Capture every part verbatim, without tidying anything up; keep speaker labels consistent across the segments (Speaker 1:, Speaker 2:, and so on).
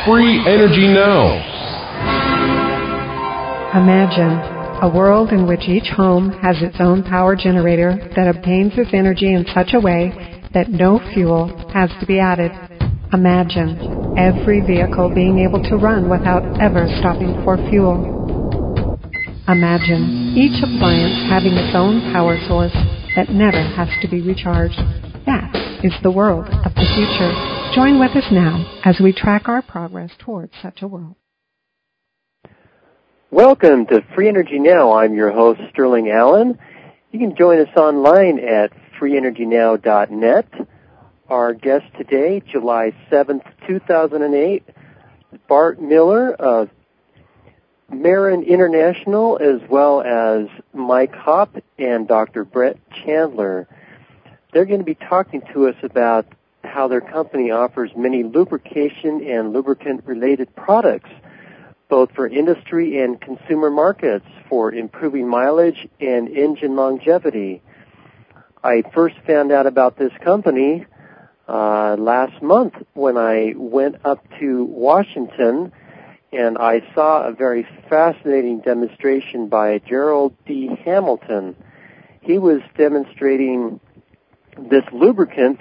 Speaker 1: Free Energy Now.
Speaker 2: Imagine a world in which each home has its own power generator that obtains its energy in such a way that no fuel has to be added. Imagine every vehicle being able to run without ever stopping for fuel. Imagine each appliance having its own power source that never has to be recharged. That is the world of the future. Join with us now as we track our progress towards such a world.
Speaker 3: Welcome to Free Energy Now. I'm your host, Sterling Allen. You can join us online at free energy now dot net. Our guest today, July seventh, two thousand eight, Bart Miller of Marin International, as well as Mike Hopp and Doctor Brett Chandler. They're going to be talking to us about how their company offers many lubrication and lubricant-related products, both for industry and consumer markets, for improving mileage and engine longevity. I first found out about this company uh, last month when I went up to Washington, and I saw a very fascinating demonstration by Gerald D. Hamilton. He was demonstrating this lubricant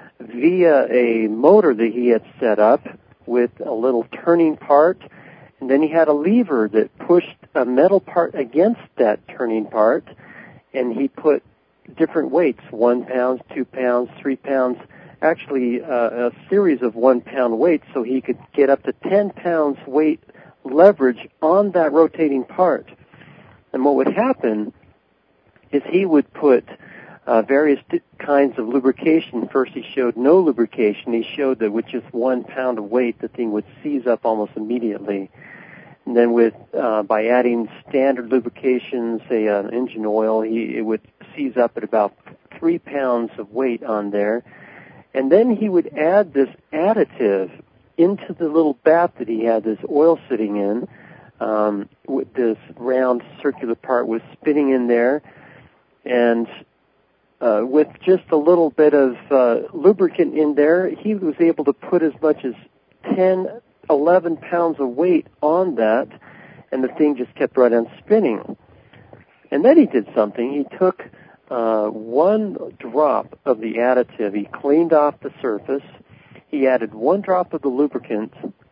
Speaker 3: via a motor that he had set up with a little turning part, and then he had a lever that pushed a metal part against that turning part, and he put different weights, one pound, two pounds, three pounds, actually uh, a series of one-pound weights, so he could get up to ten pounds weight leverage on that rotating part. And what would happen is he would put uh, various di- kinds of lubrication. First he showed no lubrication. He showed that with just one pound of weight, the thing would seize up almost immediately. And then with uh, by adding standard lubrication, say uh, engine oil, he, it would seize up at about three pounds of weight on there. And then he would add this additive into the little bath that he had this oil sitting in. Um, with this round circular part was spinning in there, and uh, with just a little bit of uh, lubricant in there, he was able to put as much as ten, eleven pounds of weight on that, and the thing just kept right on spinning. And then he did something. He took uh, one drop of the additive. He cleaned off the surface. He added one drop of the lubricant,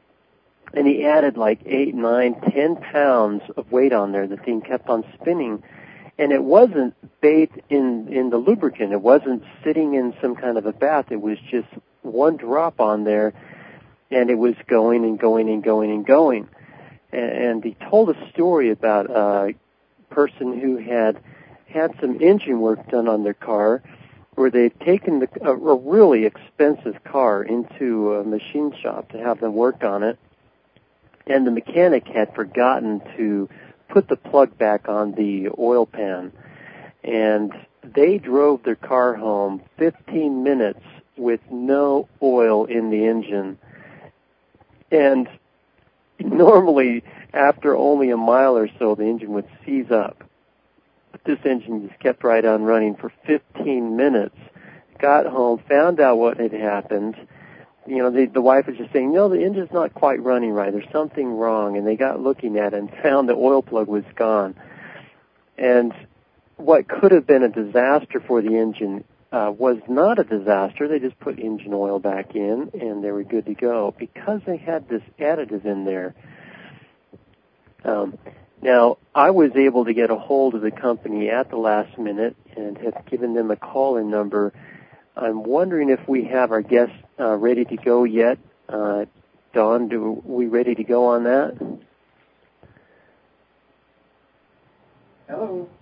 Speaker 3: and he added like eight, nine, ten pounds of weight on there. The thing kept on spinning, and it wasn't bathed in, in the lubricant. It wasn't sitting in some kind of a bath. It was just one drop on there, and it was going and going and going and going. And he told a story about a person who had had some engine work done on their car, where they'd taken the, a, a really expensive car into a machine shop to have them work on it, and the mechanic had forgotten to put the plug back on the oil pan. And they drove their car home fifteen minutes with no oil in the engine. And normally, after only a mile or so, the engine would seize up. But this engine just kept right on running for fifteen minutes. Got home, found out what had happened. You know, the, the wife was just saying, no, the engine's not quite running right. There's something wrong. And they got looking at it and found the oil plug was gone. And what could have been a disaster for the engine uh, was not a disaster. They just put engine oil back in, and they were good to go because they had this additive in there. Um, now, I was able to get a hold of the company at the last minute and have given them a call-in number. I'm wondering if we have our guests uh, ready to go yet. Uh, Dawn, do we ready to go on that?
Speaker 4: Hello.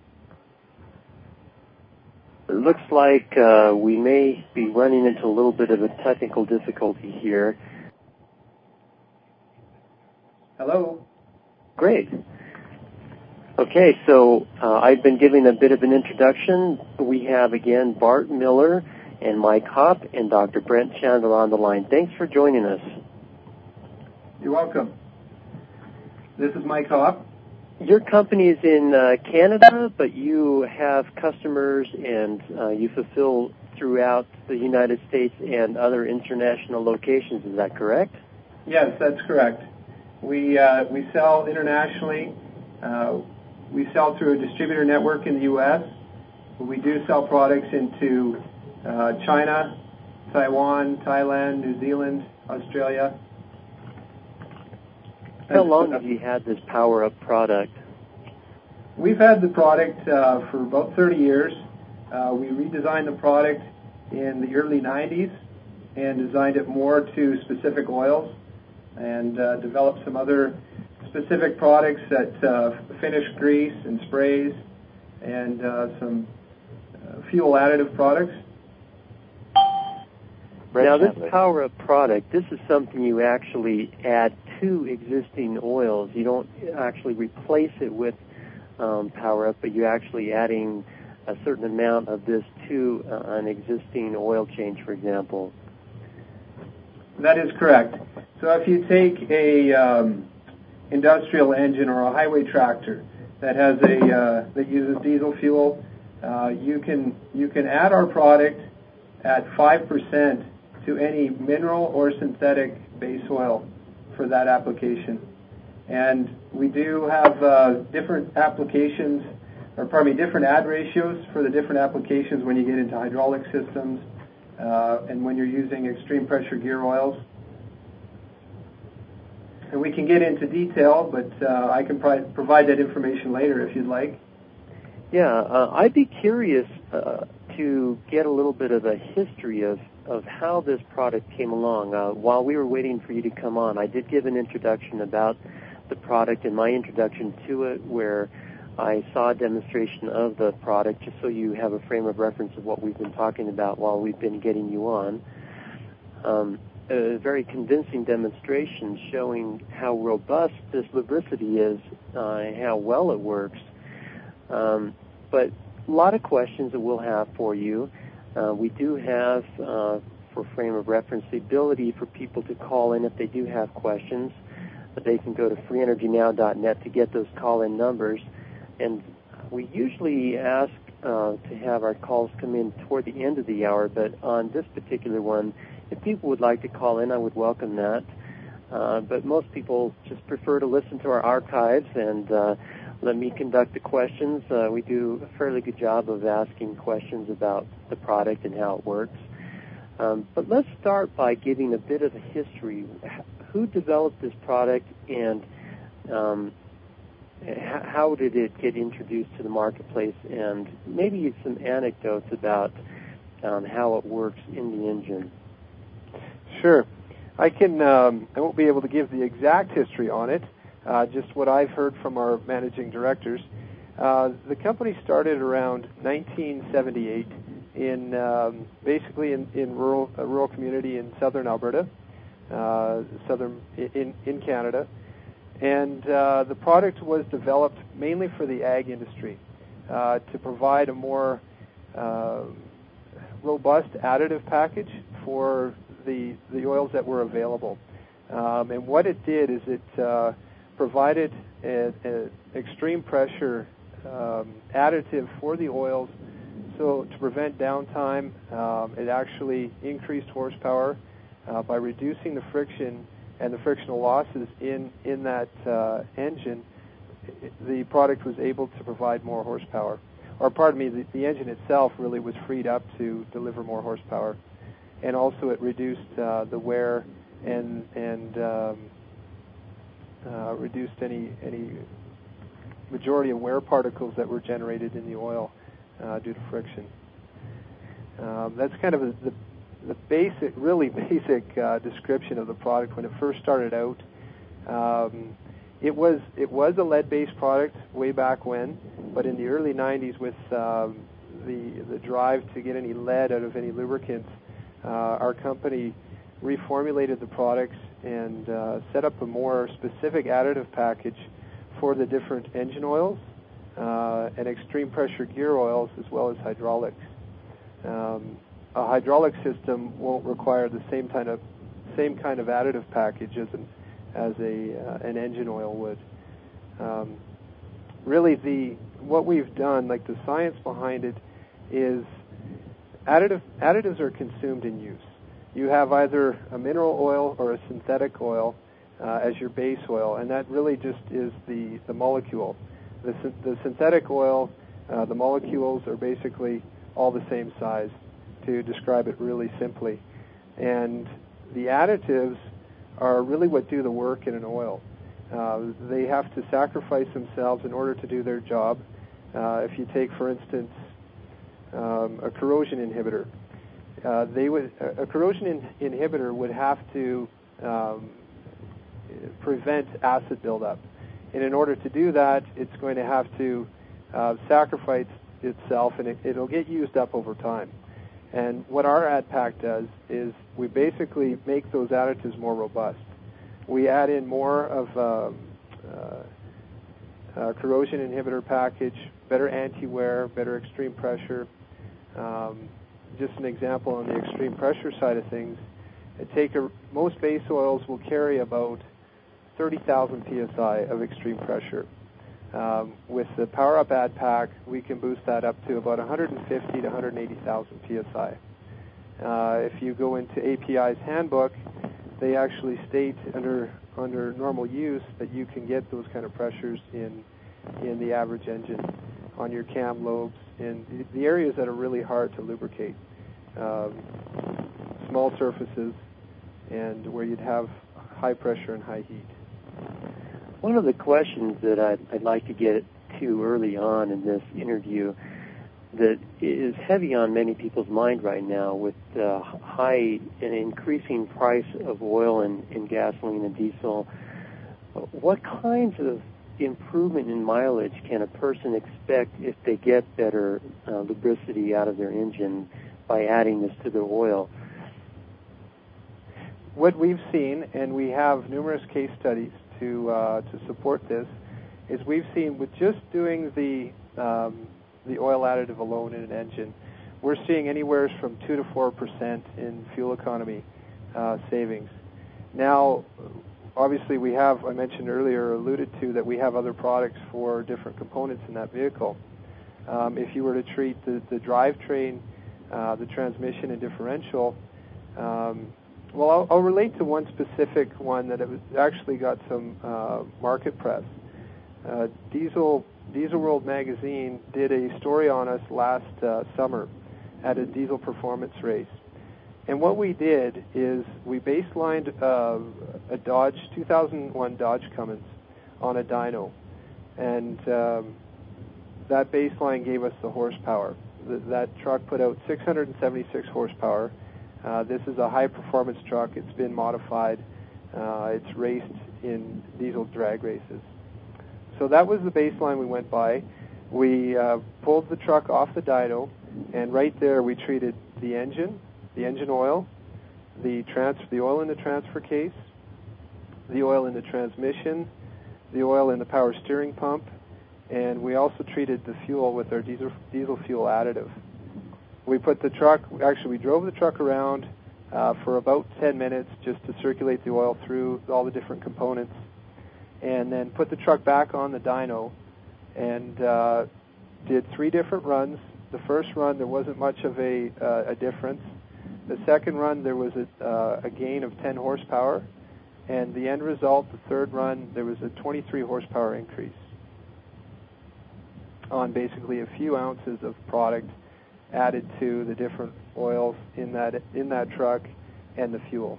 Speaker 3: It looks like uh, we may be running into a little bit of a technical difficulty here.
Speaker 4: Hello.
Speaker 3: Great. Okay, so uh, I've been giving a bit of an introduction. We have, again, Bart Miller and Mike Hopp and Doctor Brent Chandler on the line. Thanks for joining us.
Speaker 4: You're welcome. This is Mike Hopp.
Speaker 3: Your company is in uh, Canada, but you have customers and uh, you fulfill throughout the United States and other international locations. Is that correct?
Speaker 4: Yes, that's correct. We uh, we sell internationally. Uh, we sell through a distributor network in the U S We do sell products into uh, China, Taiwan, Thailand, New Zealand, Australia.
Speaker 3: How long have you had this Power Up product?
Speaker 4: We've had the product uh, for about thirty years. Uh, we redesigned the product in the early nineties and designed it more to specific oils, and uh, developed some other specific products that uh, finish grease and sprays, and uh, some uh, fuel additive products.
Speaker 3: Now, this Power Up product, this is something you actually add to existing oils. You don't actually replace it with um, Power Up, but you're actually adding a certain amount of this to uh, an existing oil change, for example.
Speaker 4: That is correct. So if you take a um, industrial engine or a highway tractor that has a uh, that uses diesel fuel, uh, you can you can add our product at five percent to any mineral or synthetic base oil for that application. And we do have uh, different applications, or pardon me, different add ratios for the different applications when you get into hydraulic systems uh, and when you're using extreme pressure gear oils. And we can get into detail, but uh, I can pro- provide that information later if you'd like.
Speaker 3: Yeah, uh, I'd be curious uh, to get a little bit of a history of, of how this product came along. Uh, while we were waiting for you to come on, I did give an introduction about the product and my introduction to it, where I saw a demonstration of the product, just so you have a frame of reference of what we've been talking about while we've been getting you on. Um, a very convincing demonstration showing how robust this lubricity is, uh, and how well it works. Um, but a lot of questions that we'll have for you. Uh, we do have, uh, for frame of reference, the ability for people to call in if they do have questions. But they can go to free energy now dot net to get those call-in numbers. And we usually ask uh, to have our calls come in toward the end of the hour, but on this particular one, if people would like to call in, I would welcome that. Uh, but most people just prefer to listen to our archives and uh, let me conduct the questions. Uh, we do a fairly good job of asking questions about the product and how it works. Um, but let's start by giving a bit of a history. Who developed this product, and um, how did it get introduced to the marketplace, and maybe some anecdotes about um, how it works in the engine?
Speaker 1: Sure. I can. Um, I won't be able to give the exact history on it, uh, just what I've heard from our managing directors. Uh, the company started around nineteen seventy-eight in um, basically in, in rural a rural community in southern Alberta, uh, southern in in Canada, and uh, the product was developed mainly for the ag industry uh, to provide a more uh, robust additive package for the the oils that were available. Um, and what it did is it uh, provided an extreme pressure um, additive for the oils, so to prevent downtime. Um, it actually increased horsepower uh, by reducing the friction and the frictional losses in, in that uh, engine. The product was able to provide more horsepower. Or pardon me, the, the engine itself really was freed up to deliver more horsepower. And also it reduced uh, the wear and and um, uh, reduced any any majority of wear particles that were generated in the oil uh, due to friction. Um, that's kind of a, the the basic, really basic uh, description of the product when it first started out. Um, it was it was a lead-based product way back when, but in the early nineties, with um, the the drive to get any lead out of any lubricants, Uh, our company reformulated the products and uh, set up a more specific additive package for the different engine oils uh, and extreme pressure gear oils, as well as hydraulics. Um, a hydraulic system won't require the same kind of same kind of additive package as an as a uh, an engine oil would. Um, really, the what we've done, like the science behind it, is Additive, additives are consumed in use. you have either a mineral oil or a synthetic oil uh, as your base oil, and that really just is the, the molecule. The, the synthetic oil, uh, the molecules are basically all the same size, to describe it really simply. And the additives are really what do the work in an oil. Uh, they have to sacrifice themselves in order to do their job. Uh, if you take, for instance, um, a corrosion inhibitor, uh, they would a corrosion in, inhibitor would have to um, prevent acid buildup, and in order to do that, it's going to have to uh, sacrifice itself, and it, it'll get used up over time. And what our AdPack does is we basically make those additives more robust. We add in more of um, uh, uh, corrosion inhibitor package, better anti-wear, better extreme pressure. Um, just an example on the extreme pressure side of things, it take a, most base oils will carry about thirty thousand P S I of extreme pressure. Um, with the Power Up AdPack, we can boost that up to about one hundred fifty to one hundred eighty thousand P S I. Uh, if you go into A P I's handbook, they actually state under under normal use that you can get those kind of pressures in in the average engine, on your cam lobes, in the areas that are really hard to lubricate, um, small surfaces, and where you'd have high pressure and high heat.
Speaker 3: One of the questions that I'd, I'd like to get to early on in this interview that is heavy on many people's mind right now with the high and increasing price of oil and, and gasoline and diesel, what kinds of improvement in mileage can a person expect if they get better uh, lubricity out of their engine by adding this to their oil?
Speaker 1: What we've seen, and we have numerous case studies to uh, to support this, is we've seen with just doing the um, the oil additive alone in an engine, we're seeing anywhere from two to four percent in fuel economy uh, savings. Now, obviously, we have, I mentioned earlier, alluded to that we have other products for different components in that vehicle. Um, if you were to treat the, the drivetrain, uh, the transmission and differential, um, well, I'll, I'll relate to one specific one that it was actually got some uh, market press. Uh, Diesel Diesel World magazine did a story on us last uh, summer at a diesel performance race. And what we did is we baselined uh, a Dodge, two thousand one Dodge Cummins on a dyno. And um, that baseline gave us the horsepower. Th- that truck put out six hundred seventy-six horsepower. Uh, this is a high-performance truck. It's been modified. Uh, it's raced in diesel drag races. So that was the baseline we went by. We uh, pulled the truck off the dyno, and right there we treated the engine, the engine oil, the trans- the oil in the transfer case, the oil in the transmission, the oil in the power steering pump, and we also treated the fuel with our diesel, diesel fuel additive. We put the truck, actually we drove the truck around uh, for about ten minutes just to circulate the oil through all the different components, and then put the truck back on the dyno and uh, did three different runs. The first run, there wasn't much of a, uh, a difference. The second run, there was a, uh, a gain of ten horsepower, and the end result, the third run, there was a twenty-three horsepower increase on basically a few ounces of product added to the different oils in that in that truck and the fuel.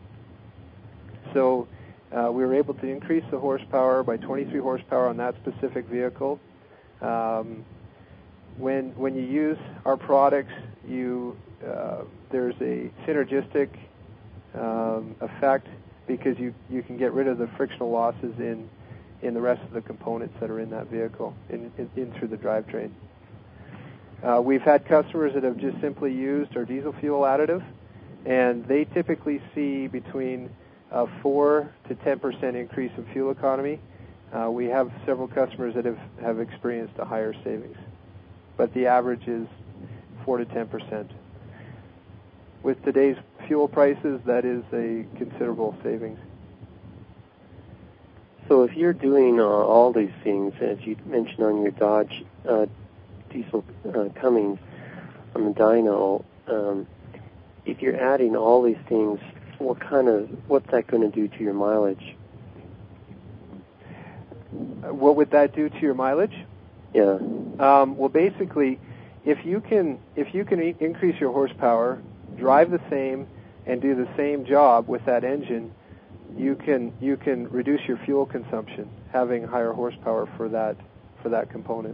Speaker 1: So uh, we were able to increase the horsepower by twenty-three horsepower on that specific vehicle. Um, when when you use our products, you uh, there's a synergistic um, effect because you, you can get rid of the frictional losses in in the rest of the components that are in that vehicle in, in, in through the drivetrain. Uh, we've had customers that have just simply used our diesel fuel additive, and they typically see between a four to ten percent increase in fuel economy. Uh, we have several customers that have, have experienced a higher savings, but the average is four to ten percent. With today's fuel prices, that is a considerable savings.
Speaker 3: So if you're doing uh, all these things, as you mentioned on your Dodge uh, diesel uh, Cummins on the dyno, um, if you're adding all these things, what kind of what's that going to do to your mileage?
Speaker 1: What would that do to your mileage?
Speaker 3: Yeah.
Speaker 1: Um, well, basically, if you can if you can e- increase your horsepower, drive the same, and do the same job with that engine, you can you can reduce your fuel consumption having higher horsepower for that for that component.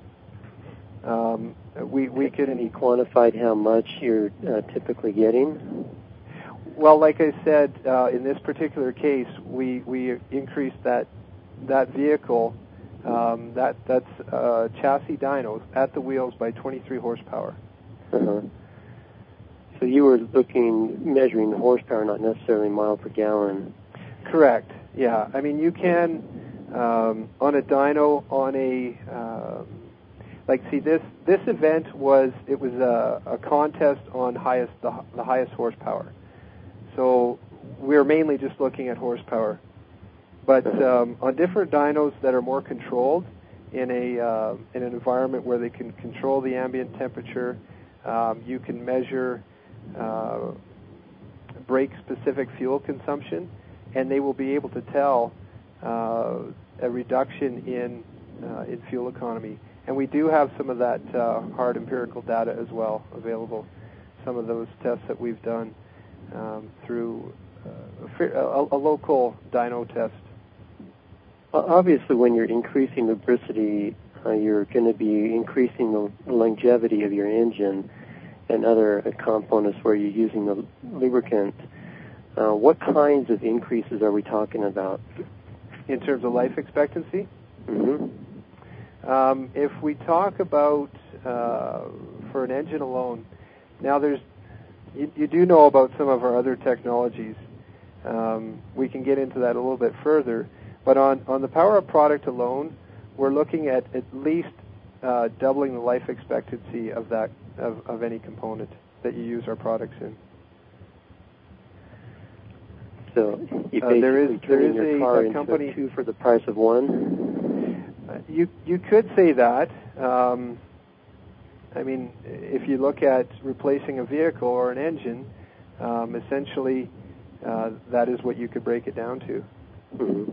Speaker 1: Um, we we can.
Speaker 3: Have you quantified how much you're uh, typically getting?
Speaker 1: Well, like I said, uh, in this particular case, we we increased that that vehicle, um, that that's uh, chassis dynos at the wheels by twenty-three horsepower.
Speaker 3: Uh-huh. So you were looking, measuring the horsepower, not necessarily mile per gallon.
Speaker 1: Correct. Yeah. I mean, you can um, on a dyno on a uh, like see this this event was it was a, a contest on highest the, the highest horsepower. So we're mainly just looking at horsepower. But um, on different dynos that are more controlled in a uh, in an environment where they can control the ambient temperature, um, you can measure uh, brake-specific fuel consumption, and they will be able to tell uh, a reduction in uh, in fuel economy. And we do have some of that uh, hard empirical data as well available. Some of those tests that we've done um, through uh, a, a local dyno test.
Speaker 3: Obviously, when you're increasing lubricity, uh, you're going to be increasing the longevity of your engine and other uh, components where you're using the lubricant. Uh, what kinds of increases are we talking about?
Speaker 1: In terms of life expectancy?
Speaker 3: Mm-hmm.
Speaker 1: Um, if we talk about, uh, for an engine alone, now there's, you, you do know about some of our other technologies. Um, we can get into that a little bit further. But on, on the Power-Up product alone, we're looking at at least uh, doubling the life expectancy of that of, of any component that you use our products in.
Speaker 3: So you basically
Speaker 1: uh, there is, there is
Speaker 3: your
Speaker 1: a,
Speaker 3: car
Speaker 1: a
Speaker 3: into
Speaker 1: company,
Speaker 3: a two for the price of one?
Speaker 1: Uh, you you could say that. Um, I mean, if you look at replacing a vehicle or an engine, um, essentially uh, that is what you could break it down to.
Speaker 3: Mm-hmm.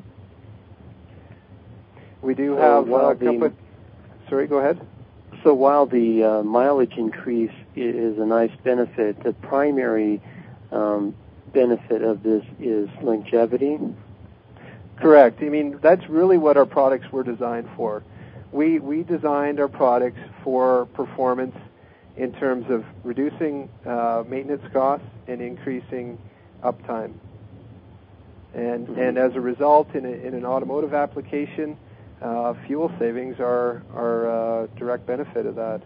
Speaker 1: We do
Speaker 3: so
Speaker 1: have
Speaker 3: while
Speaker 1: uh,
Speaker 3: the,
Speaker 1: company. Sorry, go ahead.
Speaker 3: So while the uh, mileage increase is a nice benefit, the primary um, benefit of this is longevity.
Speaker 1: Correct. I mean, that's really what our products were designed for. We we designed our products for performance in terms of reducing uh, maintenance costs and increasing uptime. And mm-hmm. and as a result, in, a, in an automotive application, uh, fuel savings are are a direct benefit of that.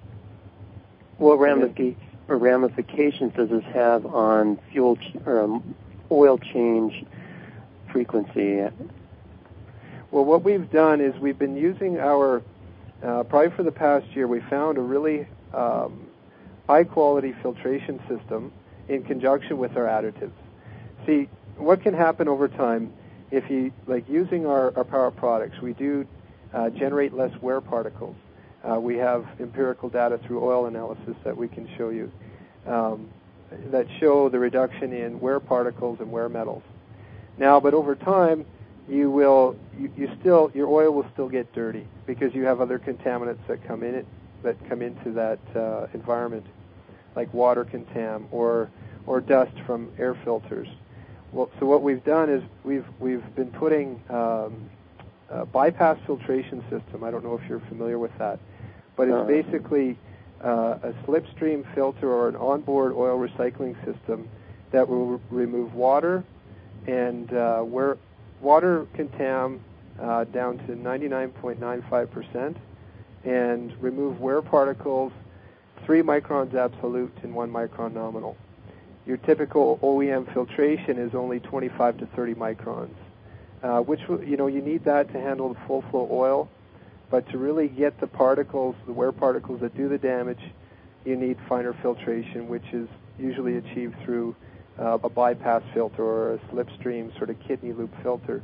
Speaker 3: What ramific- or ramifications does this have on fuel ch- or um, oil change frequency?
Speaker 1: Well, what we've done is we've been using our, uh, probably for the past year, we found a really um, high-quality filtration system in conjunction with our additives. See, what can happen over time if you, like using our, our Power products, we do uh, generate less wear particles. Uh, we have empirical data through oil analysis that we can show you um, that show the reduction in wear particles and wear metals. Now, but over time, you will you, you still your oil will still get dirty because you have other contaminants that come in it that come into that uh, environment, like water contam or or dust from air filters. Well, so what we've done is we've we've been putting um, a bypass filtration system. I don't know if you're familiar with that, but it's uh, basically uh, a slipstream filter or an onboard oil recycling system that will re- remove water and uh, where water contam uh, down to ninety-nine point nine five percent and remove wear particles three microns absolute and one micron nominal. Your typical O E M filtration is only twenty-five to thirty microns, uh, which, you know, you need that to handle the full flow oil, but to really get the particles, the wear particles that do the damage, you need finer filtration, which is usually achieved through uh, a bypass filter or a slipstream sort of kidney loop filter.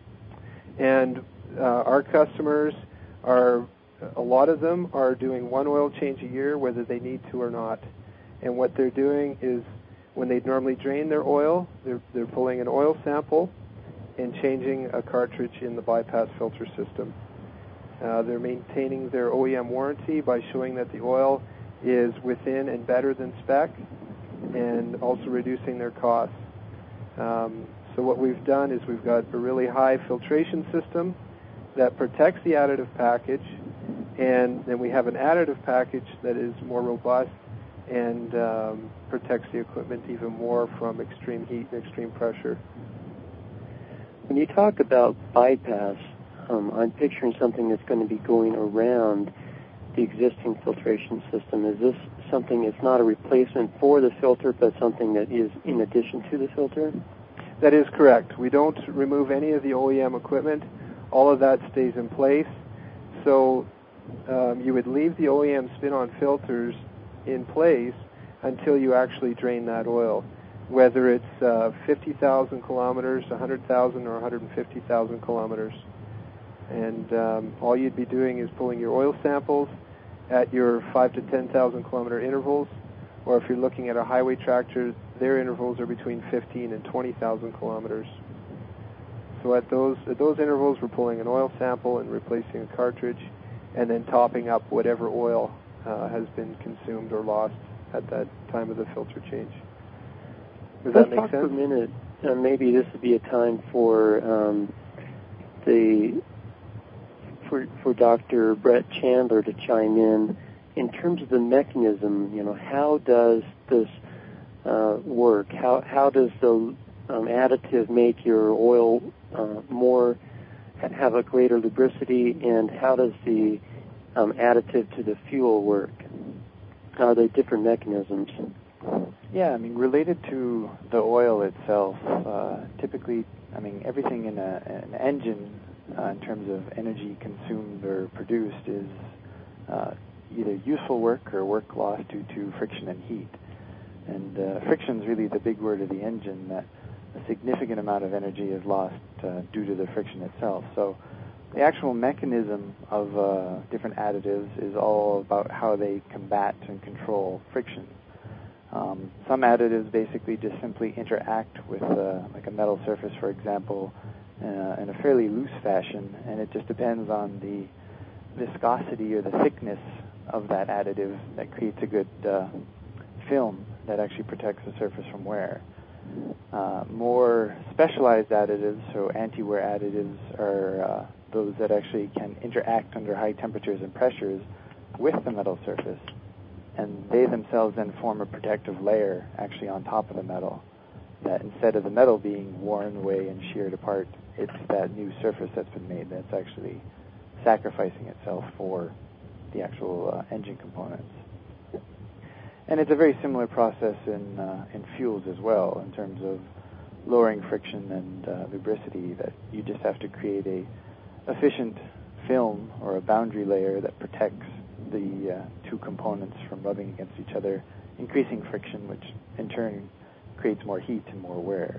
Speaker 1: And uh, our customers are, a lot of them are doing one oil change a year, whether they need to or not. And what they're doing is, when they normally drain their oil, they're, they're pulling an oil sample and changing a cartridge in the bypass filter system. Uh, they're maintaining their O E M warranty by showing that the oil is within and better than spec, and also reducing their costs. Um, so what we've done is we've got a really high filtration system that protects the additive package, and then we have an additive package that is more robust and um, protects the equipment even more from extreme heat and extreme pressure.
Speaker 3: When you talk about bypass, um, I'm picturing something that's going to be going around the existing filtration system. Is this something that's not a replacement for the filter, but something that is in addition to the filter?
Speaker 1: That is correct. We don't remove any of the O E M equipment. All of that stays in place. So um, you would leave the O E M spin-on filters in place until you actually drain that oil, whether it's uh, fifty thousand kilometers, one hundred thousand, or one hundred fifty thousand kilometers. And um, all you'd be doing is pulling your oil samples at your five to ten thousand kilometer intervals, or if you're looking at a highway tractor, their intervals are between fifteen and twenty thousand kilometers. So at those at those intervals, we're pulling an oil sample and replacing a cartridge, and then topping up whatever oil uh, has been consumed or lost at that time of the filter change. Does
Speaker 3: Let's
Speaker 1: that make
Speaker 3: talk
Speaker 1: sense?
Speaker 3: for a minute. Uh, maybe this would be a time for um, the for for Doctor Brett Chandler to chime in in terms of the mechanism. You know, how does this uh, work? How how does the um, additive make your oil uh, more have a greater lubricity, and how does the um, additive to the fuel work? Are they different mechanisms?
Speaker 5: Yeah, I mean, related to the oil itself, uh, typically, I mean, everything in a, an engine uh, in terms of energy consumed or produced is uh, either useful work or work lost due to friction and heat. And uh, friction is really the big word of the engine, that a significant amount of energy is lost uh, due to the friction itself. So the actual mechanism of uh, different additives is all about how they combat and control friction. Um, some additives basically just simply interact with uh, like a metal surface, for example, uh, in a fairly loose fashion, and it just depends on the viscosity or the thickness of that additive that creates a good uh, film that actually protects the surface from wear. Uh, more specialized additives, so anti-wear additives, are uh, those that actually can interact under high temperatures and pressures with the metal surface, and they themselves then form a protective layer actually on top of the metal, that instead of the metal being worn away and sheared apart, it's that new surface that's been made that's actually sacrificing itself for the actual uh, engine components. And it's a very similar process in uh, in fuels as well, in terms of lowering friction and uh, lubricity, that you just have to create a efficient film or a boundary layer that protects the uh, two components from rubbing against each other, increasing friction, which in turn creates more heat and more wear.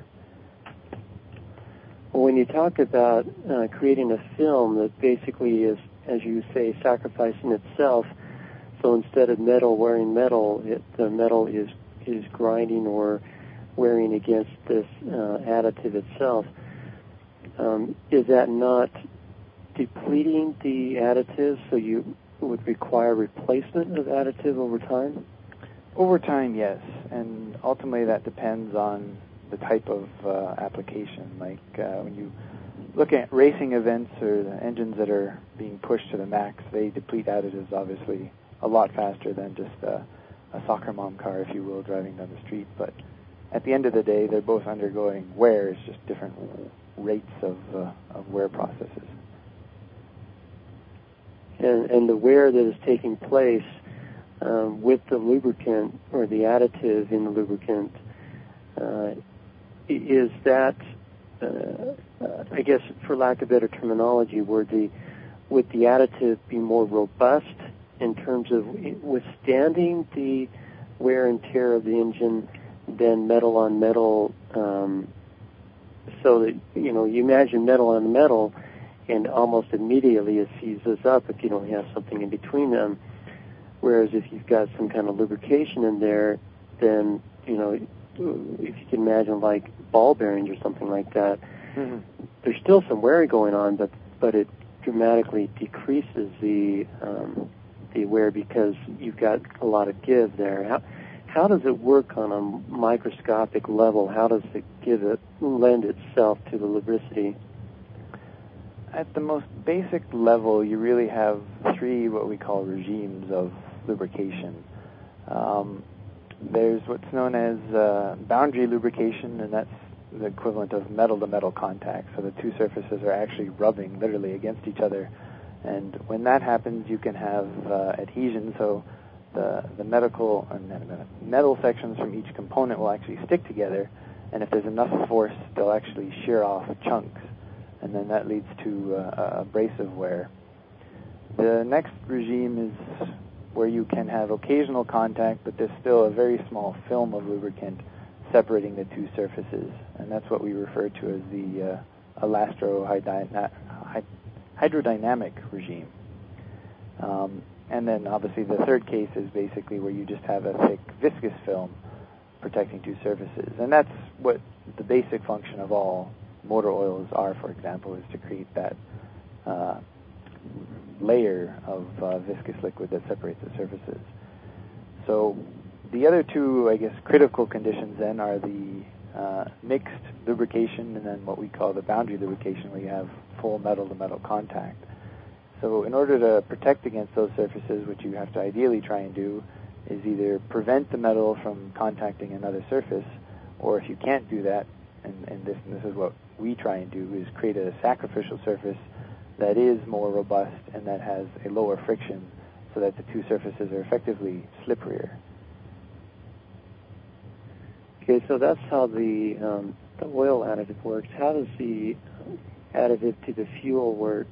Speaker 3: Well, when you talk about uh, creating a film that basically is, as you say, sacrificing itself, so instead of metal wearing metal, it, the metal is is grinding or wearing against this uh, additive itself. Um, is that not depleting the additive, so you would require replacement of additive over time?
Speaker 5: Over time, yes, and ultimately that depends on the type of uh, application. Like uh, when you look at racing events or the engines that are being pushed to the max, they deplete additives obviously a lot faster than just a, a soccer mom car, if you will, driving down the street. But at the end of the day, they're both undergoing wear. It's just different rates of, uh, of wear processes.
Speaker 3: And, and the wear that is taking place um, with the lubricant or the additive in the lubricant, uh, is that, uh, uh, I guess, for lack of better terminology, would the, would the additive be more robust in terms of withstanding the wear and tear of the engine than metal on metal? Um, so that, you know, you imagine metal on metal, and almost immediately it seizes up if you don't have something in between them. Whereas if you've got some kind of lubrication in there, then, you know, if you can imagine like ball bearings or something like that, mm-hmm. there's still some wear going on, but but it dramatically decreases the um, the wear because you've got a lot of give there. How how does it work on a microscopic level? How does it give it lend itself to the lubricity?
Speaker 5: At the most basic level, you really have three what we call regimes of lubrication. Um, there's what's known as uh, boundary lubrication, and that's the equivalent of metal-to-metal contact. So the two surfaces are actually rubbing literally against each other. And when that happens, you can have uh, adhesion. So the the medical uh, metal sections from each component will actually stick together. And if there's enough force, they'll actually shear off chunks. And then that leads to uh, abrasive wear. The next regime is where you can have occasional contact, but there's still a very small film of lubricant separating the two surfaces, and that's what we refer to as the uh, elastro-hydrodynamic regime. Um, and then obviously the third case is basically where you just have a thick viscous film protecting two surfaces, and that's what the basic function of all motor oils are, for example, is to create that uh, layer of uh, viscous liquid that separates the surfaces. So the other two, I guess, critical conditions then are the uh, mixed lubrication and then what we call the boundary lubrication, where you have full metal-to-metal contact. So in order to protect against those surfaces, what you have to ideally try and do is either prevent the metal from contacting another surface, or if you can't do that, and, and, this, and this is what we try and do, is create a sacrificial surface that is more robust and that has a lower friction so that the two surfaces are effectively slipperier.
Speaker 3: Okay, so that's how the um, the oil additive works. How does the additive to the fuel work?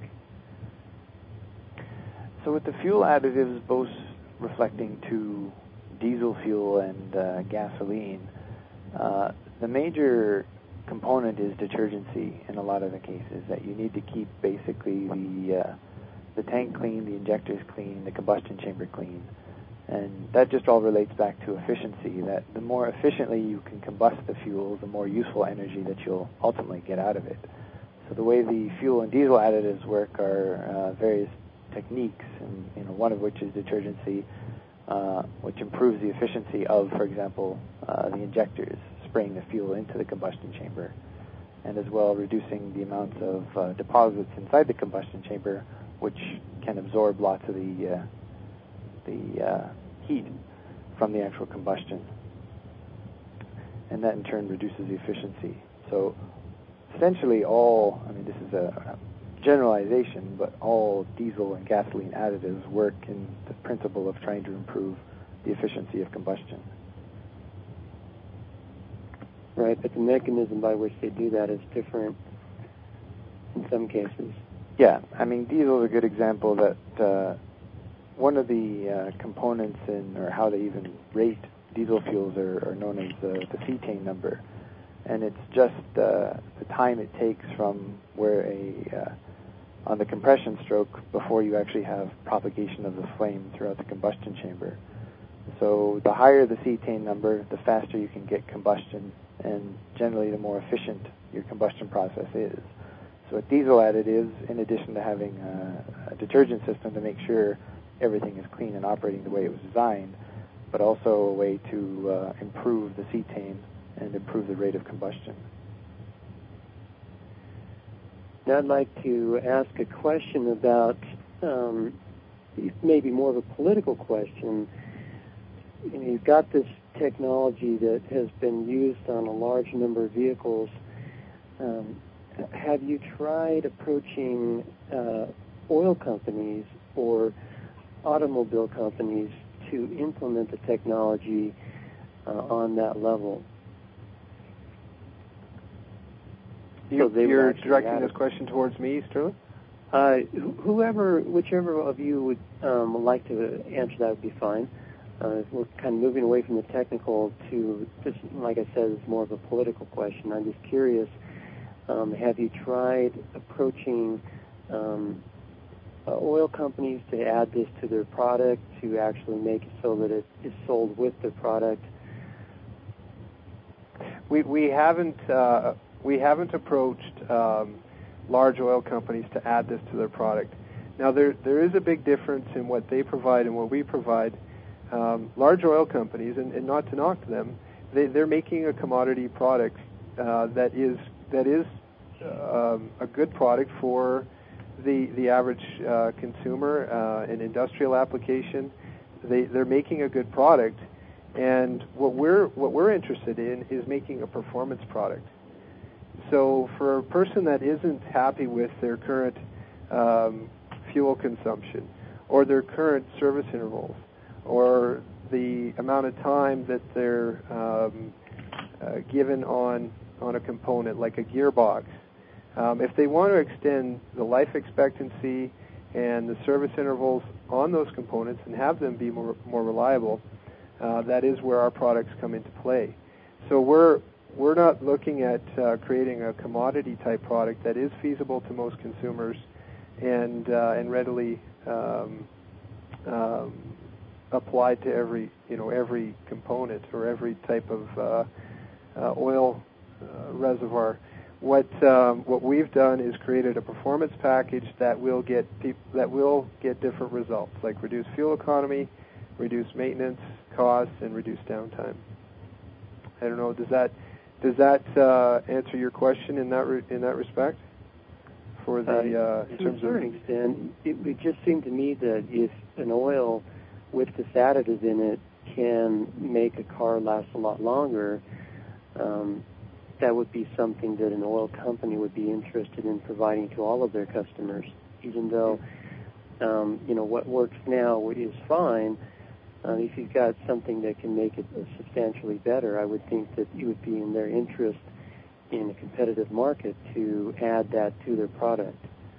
Speaker 5: So with the fuel additives, both reflecting to diesel fuel and uh, gasoline, uh, the major component is detergency in a lot of the cases, that you need to keep basically the uh, the tank clean, the injectors clean, the combustion chamber clean. And that just all relates back to efficiency, that the more efficiently you can combust the fuel, the more useful energy that you'll ultimately get out of it. So the way the fuel and diesel additives work are uh, various techniques, and you know, one of which is detergency, uh, which improves the efficiency of, for example, uh, the injectors, spraying the fuel into the combustion chamber, and as well reducing the amount of uh, deposits inside the combustion chamber, which can absorb lots of the uh, the uh, heat from the actual combustion, and that in turn reduces the efficiency. So essentially all, I mean this is a generalization, but all diesel and gasoline additives work in the principle of trying to improve the efficiency of combustion.
Speaker 3: Right, but the mechanism by which they do that is different in some cases.
Speaker 5: Yeah, I mean diesel is a good example that uh, one of the uh, components in, or how they even rate diesel fuels are, are known as the, the cetane number. And it's just uh, the time it takes from where a, uh, on the compression stroke before you actually have propagation of the flame throughout the combustion chamber. So the higher the cetane number, the faster you can get combustion, and generally the more efficient your combustion process is. So with diesel additives, in addition to having a, a detergent system to make sure everything is clean and operating the way it was designed, but also a way to uh, improve the cetane and improve the rate of combustion.
Speaker 3: Now I'd like to ask a question about um, maybe more of a political question. You know, you've got this technology that has been used on a large number of vehicles. Um, have you tried approaching uh, oil companies or automobile companies to implement the technology uh, on that level?
Speaker 1: You, so you're directing this question towards me, Sterling?
Speaker 3: Uh, whoever, whichever of you would um, like to answer that would be fine. Uh, we're kind of moving away from the technical to, just like I said, it's more of a political question. I'm just curious, um, have you tried approaching um, uh, oil companies to add this to their product, to actually make it so that it is sold with their product?
Speaker 1: We we haven't uh, we haven't approached um, large oil companies to add this to their product. Now there there is a big difference in what they provide and what we provide. Um, large oil companies, and, and not to knock them, they, they're making a commodity product uh, that is that is um, a good product for the the average uh, consumer, uh, an industrial application. They they're making a good product, and what we're what we're interested in is making a performance product. So for a person that isn't happy with their current um, fuel consumption or their current service intervals, or the amount of time that they're um, uh, given on on a component like a gearbox. Um, if they want to extend the life expectancy and the service intervals on those components and have them be more more reliable, uh, that is where our products come into play. So we're we're not looking at uh, creating a commodity type product that is feasible to most consumers and uh, and readily um, um, applied to every you know every component or every type of uh, uh, oil uh, reservoir. What um, what we've done is created a performance package that will get peop- that will get different results, like reduced fuel economy, reduced maintenance costs, and reduced downtime. I don't know. Does that does that uh, answer your question in that re- in that respect? For the uh, in
Speaker 3: to
Speaker 1: terms
Speaker 3: a certain
Speaker 1: of
Speaker 3: extent, it would just seem to me that if an oil with this additive in it can make a car last a lot longer, um, that would be something that an oil company would be interested in providing to all of their customers. Even though, um, you know, what works now is fine, uh, if you've got something that can make it substantially better, I would think that it would be in their interest in a competitive market to add that to their product.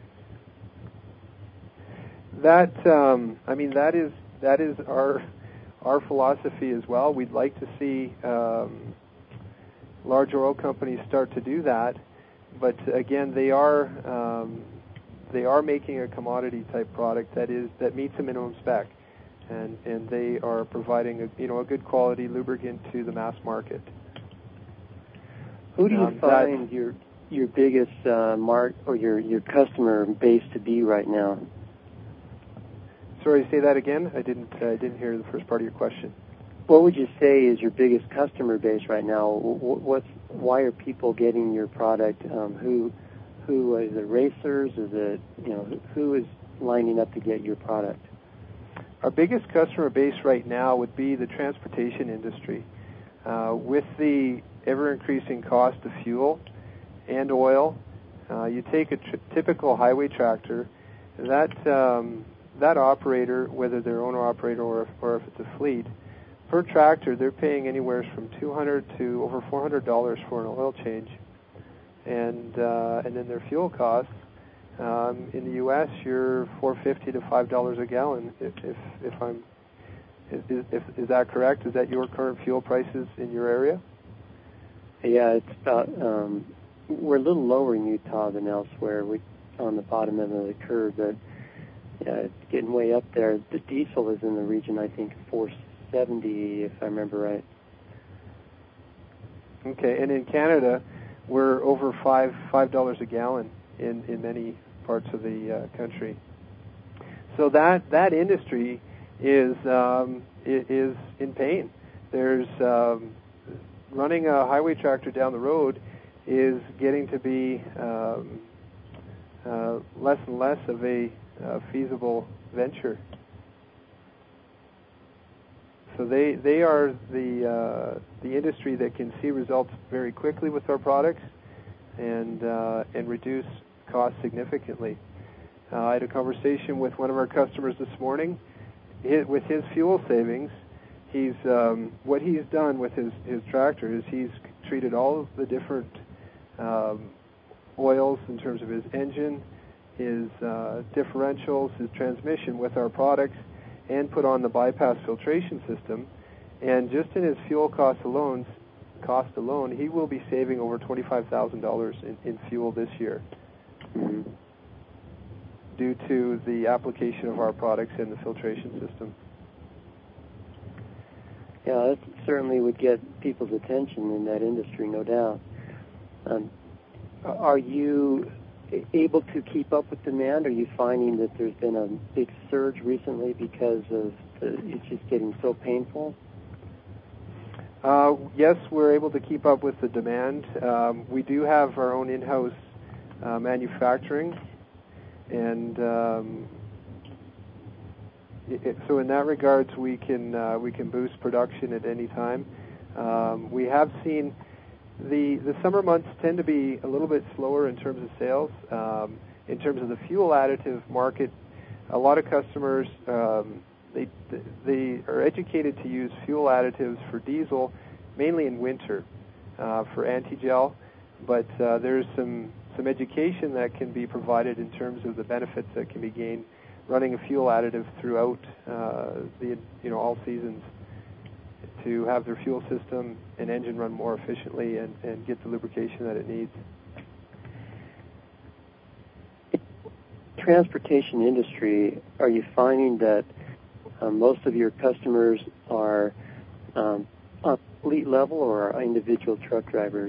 Speaker 1: that um, I mean that is that is our our philosophy as well. We'd like to see um, large oil companies start to do that, but again, they are um, they are making a commodity type product that is that meets a minimum spec, and and they are providing a you know a good quality lubricant to the mass market.
Speaker 3: Who do you
Speaker 1: um,
Speaker 3: find your your biggest uh, mark or your your customer base to be right now?
Speaker 1: Sorry, say that again. I didn't uh, I didn't hear the first part of your question.
Speaker 3: What would you say is your biggest customer base right now? What's why are people getting your product? Um, who who is it? Racers? Is it you know who is lining up to get your product?
Speaker 1: Our biggest customer base right now would be the transportation industry. Uh, with the ever-increasing cost of fuel and oil, uh, you take a tr- typical highway tractor, that um, that operator, whether they're owner-operator or if, or if it's a fleet, per tractor they're paying anywhere from two hundred dollars to over four hundred dollars for an oil change, and uh, and then their fuel costs. Um, in the U S, you're four fifty to five dollars a gallon. If if, if I'm is, if, is that correct? Is that your current fuel prices in your area?
Speaker 3: Yeah, it's about. Um, we're a little lower in Utah than elsewhere. We're on the bottom end of the curve, but yeah, it's getting way up there. The diesel is in the region, I think, four seventy, if I remember right.
Speaker 1: Okay, and in Canada, we're over five five dollars a gallon in, in many parts of the uh, country. So that that industry is um, is in pain. There's um, running a highway tractor down the road is getting to be um, uh, less and less of a uh, feasible venture. So they they are the uh, the industry that can see results very quickly with our products and uh, and reduce costs significantly. Uh, I had a conversation with one of our customers this morning. His, with his fuel savings, he's um, what he's done with his, his tractor is he's treated all of the different um, oils in terms of his engine, his uh, differentials, his transmission with our products, and put on the bypass filtration system. And just in his fuel cost alone, cost alone, he will be saving over twenty-five thousand dollars in, in fuel this year.
Speaker 3: Mm-hmm.
Speaker 1: due to the application of our products in the filtration system.
Speaker 3: Yeah, that certainly would get people's attention in that industry, no doubt. Um, are you able to keep up with demand? Are you finding that there's been a big surge recently because of the, it's just getting so painful?
Speaker 1: Uh, yes, we're able to keep up with the demand. Um, we do have our own in-house uh, manufacturing, and um, it, so in that regards, we can uh, we can boost production at any time. Um, we have seen the the summer months tend to be a little bit slower in terms of sales. Um, in terms of the fuel additive market, a lot of customers um, they they are educated to use fuel additives for diesel, mainly in winter, uh, for anti-gel. But uh, there's some some education that can be provided in terms of the benefits that can be gained running a fuel additive throughout uh, the you know all seasons, to have their fuel system and engine run more efficiently and, and get the lubrication that it needs.
Speaker 3: Transportation industry, are you finding that uh, most of your customers are um, on fleet level or are individual truck drivers?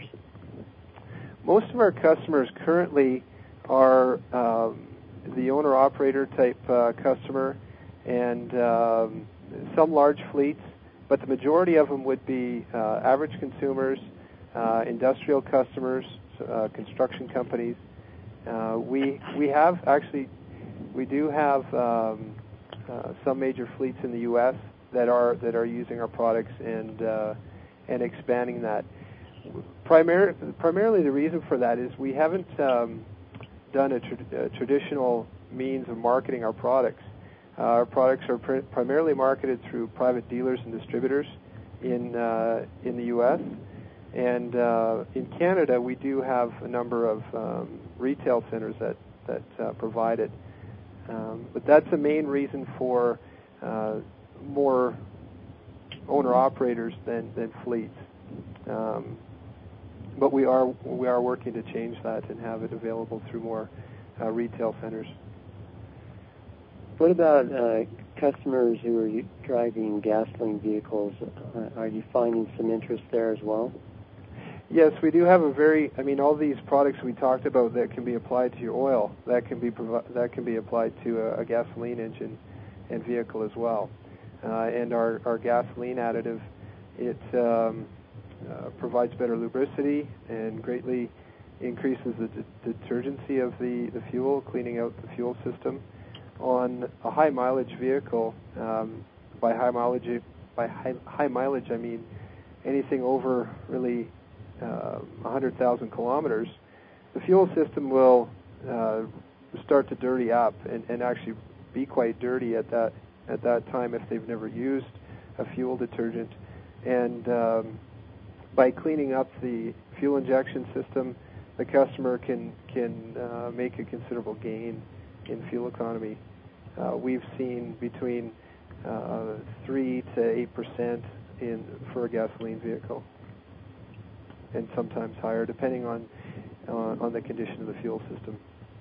Speaker 1: Most of our customers currently are um, the owner-operator type uh, customer, and um, some large fleets, but the majority of them would be uh, average consumers, uh, industrial customers, uh, construction companies. Uh, we we have actually we do have um, uh, some major fleets in the U S that are that are using our products and uh, and expanding that. Primar- primarily, the reason for that is we haven't um, done a, tra- a traditional means of marketing our products. Uh, our products are pr- primarily marketed through private dealers and distributors in uh, in the U S, and uh, in Canada we do have a number of um, retail centers that that uh, provide it. Um, but that's the main reason for uh, more owner-operators than than fleets. Um, but we are we are working to change that and have it available through more uh, retail centers.
Speaker 3: What about uh, customers who are driving gasoline vehicles? Uh, are you finding some interest there as well?
Speaker 1: Yes, we do have a very. I mean, all these products we talked about that can be applied to your oil, that can be provi- that can be applied to a, a gasoline engine and vehicle as well. Uh, and our, our gasoline additive, it um, uh, provides better lubricity and greatly increases the de- detergency of the, the fuel, cleaning out the fuel system. On a high mileage vehicle, um, by high mileage, by high, high mileage, I mean anything over really uh, one hundred thousand kilometers, the fuel system will uh, start to dirty up and, and actually be quite dirty at that at that time if they've never used a fuel detergent. And um, by cleaning up the fuel injection system, the customer can can uh, make a considerable gain in fuel economy. Uh, we've seen between uh, three to eight percent in for a gasoline vehicle, and sometimes higher, depending on uh, on the condition of the fuel system.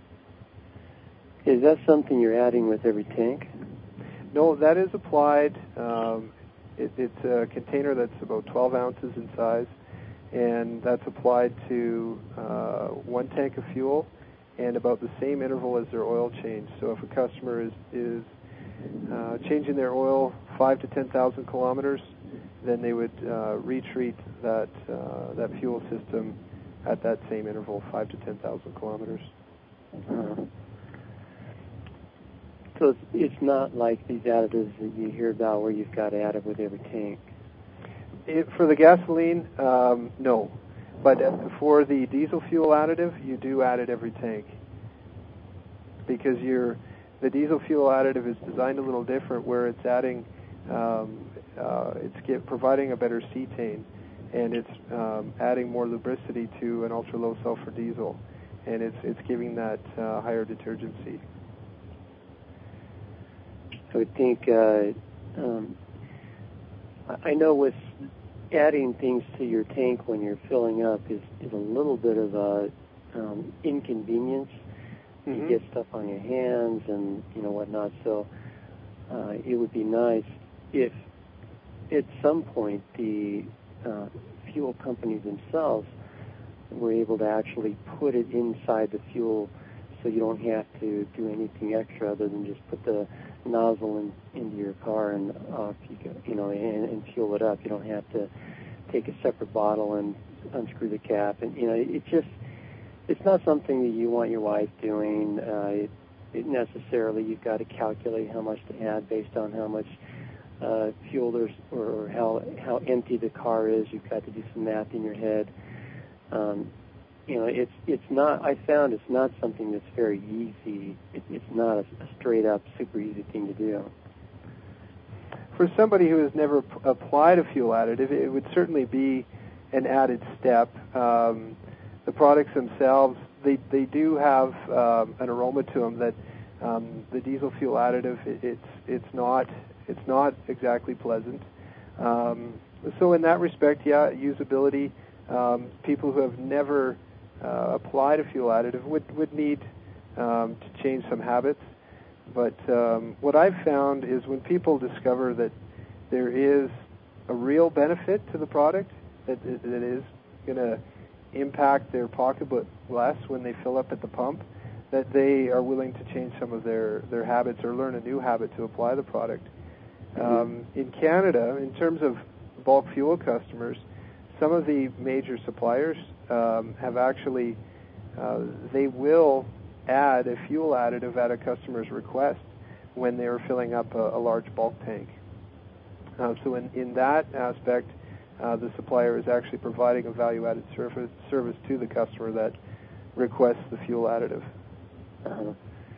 Speaker 3: Is that something you're adding with every tank?
Speaker 1: No, that is applied. Um, it, it's a container that's about twelve ounces in size, and that's applied to uh, one tank of fuel and about the same interval as their oil change. So if a customer is, is uh, changing their oil five to ten thousand kilometers, then they would uh, retreat that uh, that fuel system at that same interval, five to ten thousand kilometers.
Speaker 3: Uh, so it's, it's not like these additives that you hear about where you've got to add it with every tank.
Speaker 1: It, for the gasoline, um, no. But for the diesel fuel additive, you do add it every tank, because you're, the diesel fuel additive is designed a little different, where it's adding, um, uh, it's get, providing a better cetane, and it's um, adding more lubricity to an ultra low sulfur diesel, and it's it's giving that uh, higher detergency.
Speaker 3: I would think. Uh, um, I know with adding things to your tank when you're filling up is, is a little bit of a um, inconvenience. you
Speaker 1: Mm-hmm.
Speaker 3: get stuff on your hands and you know whatnot. So uh, it would be nice if at some point the uh, fuel companies themselves were able to actually put it inside the fuel, so you don't have to do anything extra other than just put the nozzle in, into your car and off you go, you know, and, and fuel it up. You don't have to take a separate bottle and unscrew the cap, and you know, it just it's not something that you want your wife doing. Uh, it, it necessarily, you've got to calculate how much to add based on how much uh, fuel there's, or how how empty the car is. You've got to do some math in your head. Um, you know, it's it's not. I found it's not something that's very easy. It, it's not a, a straight up super easy thing to do.
Speaker 1: For somebody who has never p- applied a fuel additive, it would certainly be an added step. Um, the products themselves, they they do have um, an aroma to them that um, the diesel fuel additive, it, it's it's not it's not exactly pleasant. Um, so in that respect, yeah, usability. Um, people who have never uh, applied a fuel additive would would need um, to change some habits. But um, what I've found is when people discover that there is a real benefit to the product, that it, that it is going to impact their pocketbook less when they fill up at the pump, that they are willing to change some of their, their habits or learn a new habit to apply the product. Um, in Canada, in terms of bulk fuel customers, some of the major suppliers um, have actually, uh, they will add a fuel additive at a customer's request when they are filling up a, a large bulk tank. Uh, so in, in that aspect, uh, the supplier is actually providing a value-added service, service to the customer that requests the fuel additive.
Speaker 3: Uh-huh.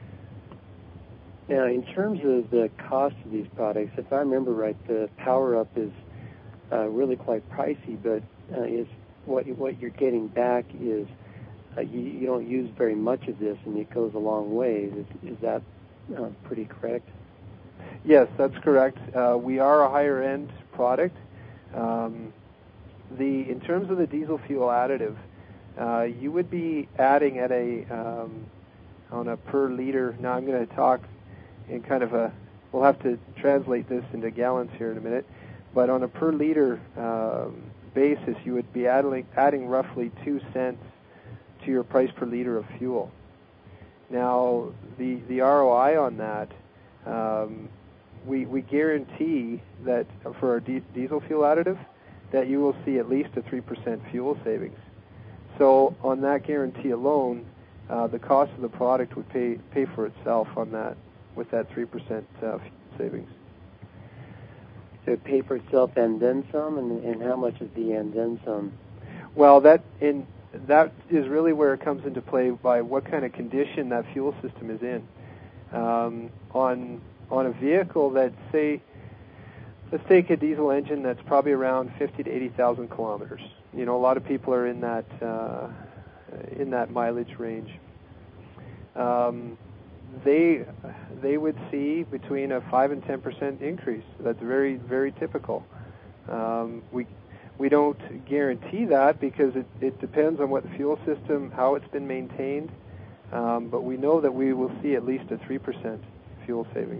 Speaker 3: Now, in terms of the cost of these products, if I remember right, the Power-Up is uh, really quite pricey, but uh, is what what you're getting back is uh, you, you don't use very much of this, and it goes a long way. Is, is that uh, pretty correct?
Speaker 1: Yes, that's correct. Uh, we are a higher-end product. Um, the in terms of the diesel fuel additive, uh, you would be adding at a um, on a per liter. Now I'm going to talk in kind of a. We'll have to translate this into gallons here in a minute, but on a per liter um, basis, you would be adding adding roughly two cents to your price per liter of fuel. Now the the R O I on that. Um, We, we guarantee that for our di- diesel fuel additive that you will see at least a three percent fuel savings. So on that guarantee alone, uh, the cost of the product would pay pay for itself on that with that three percent uh, fuel savings.
Speaker 3: So it pay for itself and then some, and, and how much is the and then some?
Speaker 1: Well, that in that is really where it comes into play by what kind of condition that fuel system is in. Um, on on a vehicle that, say, let's take a diesel engine that's probably around fifty to eighty thousand kilometers. You know, a lot of people are in that uh, in that mileage range. Um, they they would see between a five and ten percent increase. That's very very typical. Um, we we don't guarantee that because it, it depends on what the fuel system, how it's been maintained. Um, but we know that we will see at least a three percent fuel savings.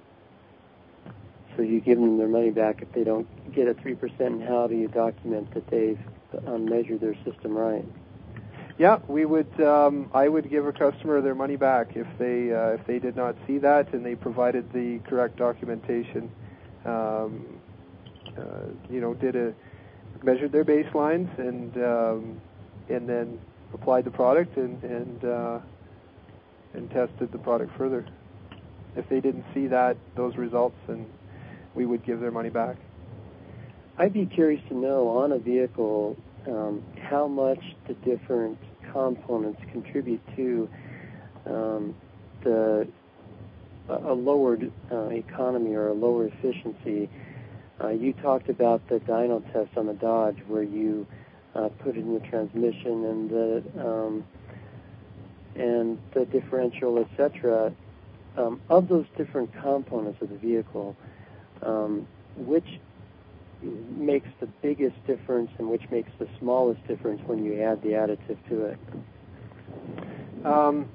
Speaker 3: So you give them their money back if they don't get a three percent, and how do you document that they've um, measured their system right?
Speaker 1: Yeah, we would. Um, I would give a customer their money back if they uh, if they did not see that and they provided the correct documentation. Um, uh, you know, did a measured their baselines and um, and then applied the product and and uh, and tested the product further. If they didn't see that those results, then we would give their money back.
Speaker 3: I'd be curious to know on a vehicle um, how much the different components contribute to um, the a lowered uh, economy or a lower efficiency. Uh, you talked about the dyno test on the Dodge, where you uh, put it in the transmission and the um, and the differential, et cetera. Um, of those different components of the vehicle, um, which makes the biggest difference and which makes the smallest difference when you add the additive to it?
Speaker 1: Um,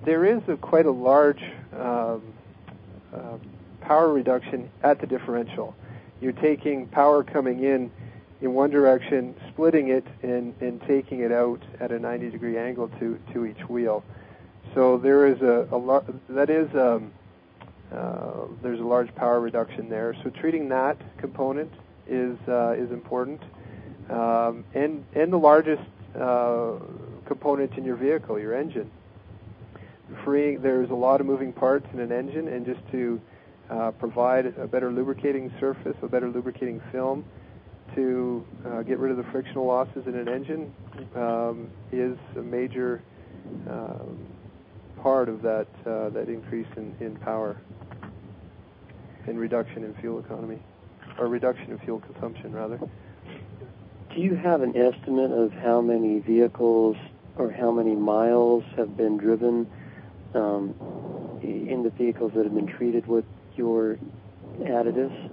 Speaker 1: there is a, quite a large um, uh, power reduction at the differential. You're taking power coming in in one direction, splitting it, and, and taking it out at a ninety degree angle to, to each wheel. So there is a, a lot, that is, um, uh, there's a large power reduction there. So treating that component is uh, is important. Um, and, and the largest uh, component in your vehicle, your engine. Freeing, there's a lot of moving parts in an engine, and just to uh, provide a better lubricating surface, a better lubricating film, to uh, get rid of the frictional losses in an engine um, is a major uh, part of that uh, that increase in, in power and reduction in fuel economy, or reduction in fuel consumption, rather.
Speaker 3: Do you have an estimate of how many vehicles or how many miles have been driven um, in the vehicles that have been treated with your additives?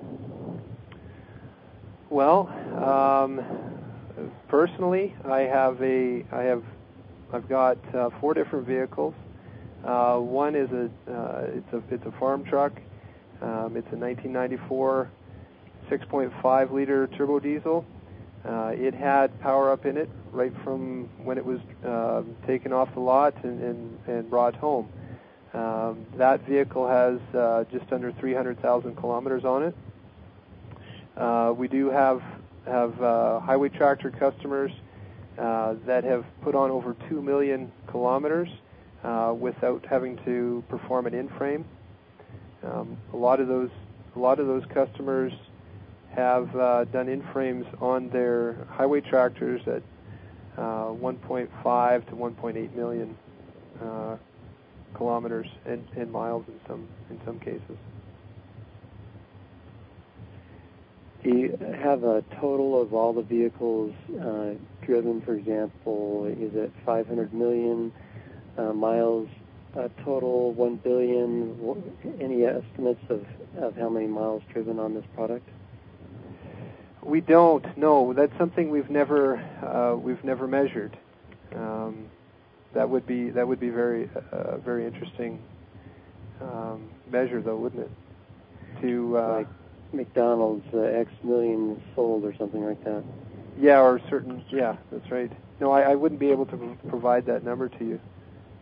Speaker 1: Well, um, personally, I have a, I have, I've got uh, four different vehicles. Uh, one is a, uh, it's a, it's a farm truck. Um, it's a nineteen ninety-four six point five liter turbo diesel. Uh, it had power up in it right from when it was uh, taken off the lot and, and, and brought home. Um, that vehicle has uh, just under three hundred thousand kilometers on it. Uh, we do have have uh, highway tractor customers uh, that have put on over two million kilometers uh, without having to perform an in-frame. Um, a lot of those a lot of those customers have uh, done in-frames on their highway tractors at uh, one point five to one point eight million uh, kilometers and, and miles in some in some cases.
Speaker 3: Do you have a total of all the vehicles uh, driven? For example, is it five hundred million uh, miles uh, total, one billion? Any estimates of, of how many miles driven on this product?
Speaker 1: We don't. No, that's something we've never uh, we've never measured. Um, that would be that would be very uh, very interesting um, measure, though, wouldn't it? To uh,
Speaker 3: like McDonald's uh, X million sold or something like that.
Speaker 1: Yeah, or certain. Yeah, that's right. No, I, I wouldn't be able to provide that number to you.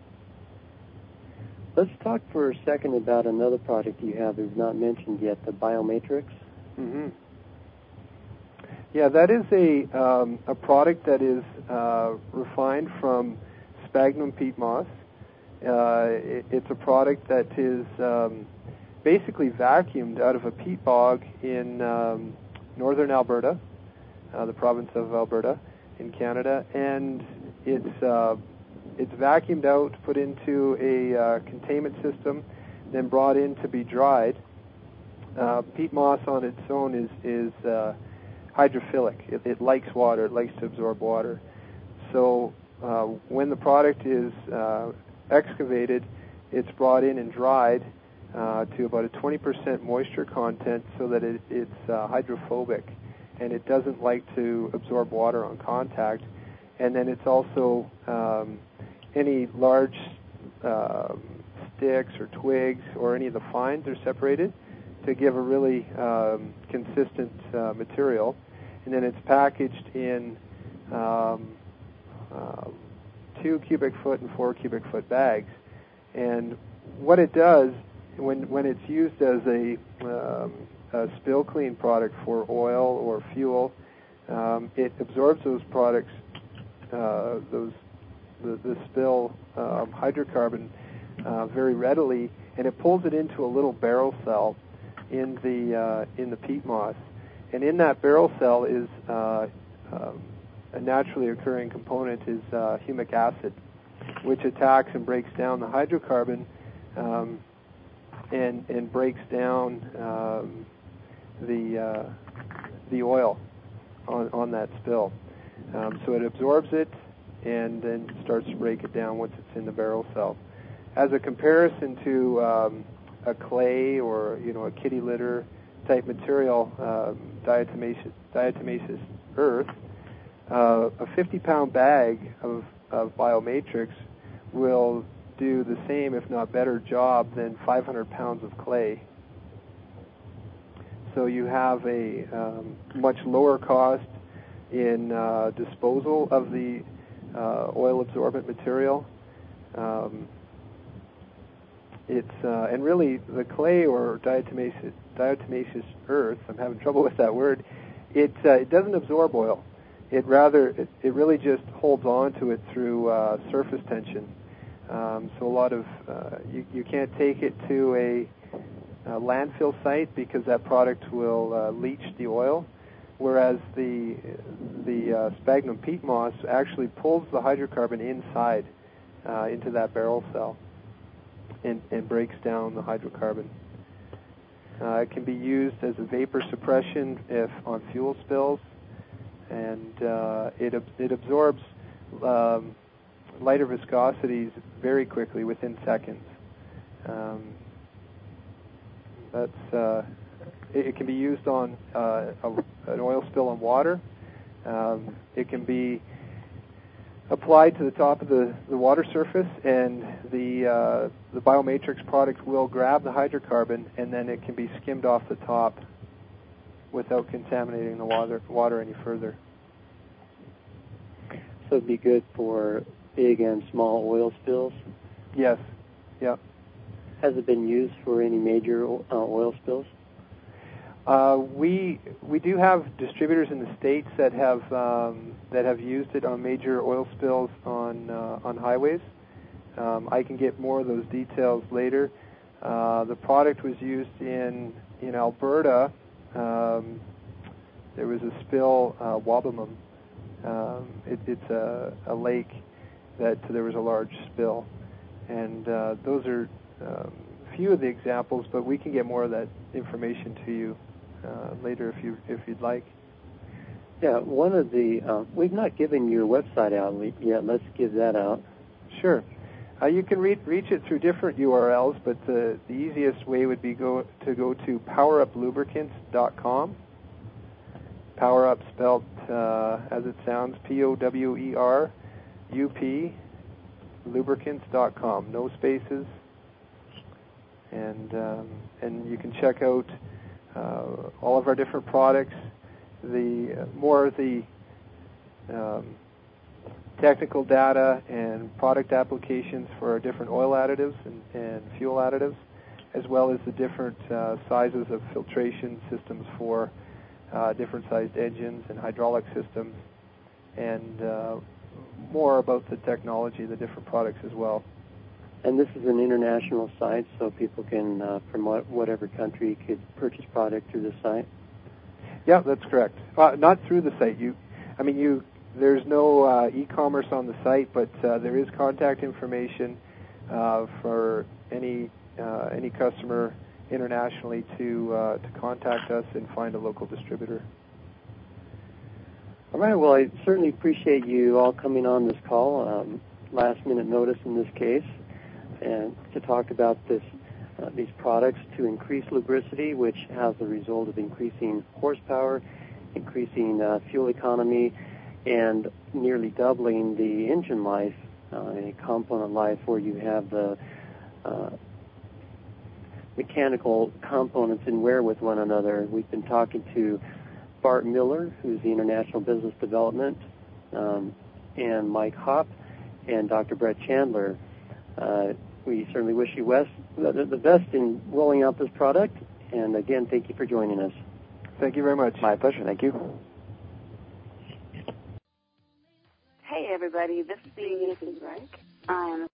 Speaker 3: Let's talk for a second about another product you have that we've not mentioned yet, the Biomatrix.
Speaker 1: Mm-hmm. Yeah, that is a um, a product that is uh, refined from sphagnum peat moss. Uh, it, it's a product that is um, basically vacuumed out of a peat bog in um, northern Alberta, uh, the province of Alberta in Canada, and it's uh, it's vacuumed out, put into a uh, containment system, then brought in to be dried. Uh, peat moss on its own is is uh, hydrophilic. It, it likes water. It likes to absorb water. So uh, when the product is uh, excavated, it's brought in and dried uh, to about a twenty percent moisture content, so that it, it's uh, hydrophobic, and it doesn't like to absorb water on contact. And then it's also um, any large uh, sticks or twigs or any of the fines are separated to give a really um, consistent uh, material. And then it's packaged in um, uh, two cubic foot and four cubic foot bags. And what it does, when when it's used as a, um, a spill clean product for oil or fuel, um, it absorbs those products, uh, those the, the spill um, hydrocarbon uh, very readily, and it pulls it into a little barrel cell in the uh, in the peat moss. And in that barrel cell is uh, um, a naturally occurring component is uh, humic acid, which attacks and breaks down the hydrocarbon um, and and breaks down um, the uh, the oil on on that spill. Um, so it absorbs it and then starts to break it down once it's in the barrel cell. As a comparison to um, a clay or you know a kitty litter type material, um, diatomaceous, diatomaceous earth, uh, a fifty pound bag of, of Biomatrix will do the same, if not better, job than five hundred pounds of clay. So you have a um, much lower cost in uh, disposal of the uh, oil-absorbent material. Um, it's uh, and really the clay or diatomaceous, diatomaceous earth. I'm having trouble with that word. It uh, it doesn't absorb oil. It rather it, it really just holds on to it through uh, surface tension. Um, so a lot of uh, you you can't take it to a Uh, landfill site because that product will uh, leach the oil, whereas the the uh, sphagnum peat moss actually pulls the hydrocarbon inside uh, into that barrel cell and, and breaks down the hydrocarbon. Uh, it can be used as a vapor suppression if on fuel spills, and uh, it it absorbs um, lighter viscosities very quickly within seconds. Um, That's uh, it, it can be used on uh, a, an oil spill on water. Um, it can be applied to the top of the, the water surface, and the uh, the Biomatrix product will grab the hydrocarbon, and then it can be skimmed off the top without contaminating the water water any further.
Speaker 3: So it'd be good for big and small oil spills?
Speaker 1: Yes. Yeah.
Speaker 3: Has it been used for any major uh, oil spills?
Speaker 1: Uh, we we do have distributors in the States that have um, that have used it on major oil spills on uh, on highways. Um, I can get more of those details later. Uh, the product was used in in Alberta. Um, there was a spill, uh, Wabamun. Um, it, it's a, a lake that there was a large spill, and uh, those are um, a few of the examples. But we can get more of that information to you uh, later if you if you'd like.
Speaker 3: Yeah, one of the uh, we've not given your website out yet. Let's give that out.
Speaker 1: Sure. Uh, you can re- reach it through different U R Ls, but the, the easiest way would be go to go to power up lubricants dot com. PowerUp spelled uh, as it sounds, P O W E R U P, lubricants dot com, no spaces. And um, and you can check out uh, all of our different products. The uh, more of the um, technical data and product applications for our different oil additives and, and fuel additives, as well as the different uh, sizes of filtration systems for uh, different sized engines and hydraulic systems, and uh, more about the technology, the different products as well.
Speaker 3: And this is an international site, so people can, uh, from what, whatever country, could purchase product through the site?
Speaker 1: Yeah, that's correct. Uh, not through the site. You, I mean, you. There's no uh, e-commerce on the site, but uh, there is contact information uh, for any uh, any customer internationally to uh, to contact us and find a local distributor.
Speaker 3: All right. Well, I certainly appreciate you all coming on this call, um, last minute notice in this case, and to talk about this uh, these products to increase lubricity, which has the result of increasing horsepower, increasing uh, fuel economy, and nearly doubling the engine life, uh, a component life where you have the uh, mechanical components in wear with one another. We've been talking to Bart Miller, who's the International Business Development, um, and Mike Hopp, and Doctor Brett Chandler. Uh, we certainly wish you Wes, the, the best in rolling out this product, and again, thank you for joining us.
Speaker 1: Thank you very much.
Speaker 5: My pleasure. Thank you.
Speaker 6: Hey, everybody. This is Missus Reich. I'm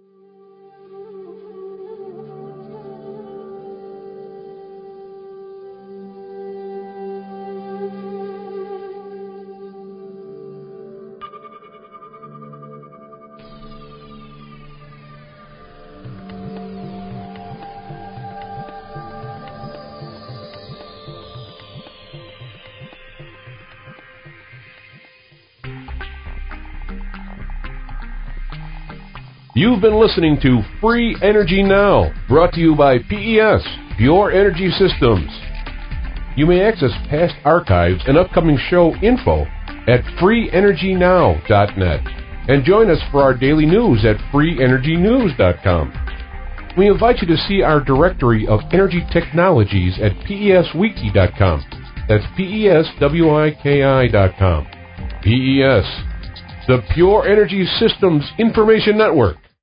Speaker 7: You've been listening to Free Energy Now, brought to you by P E S, Pure Energy Systems. You may access past archives and upcoming show info at free energy now dot net. And join us for our daily news at free energy news dot com. We invite you to see our directory of energy technologies at P E S wiki dot com. That's P E S W I K I dot com. P E S, the Pure Energy Systems Information Network.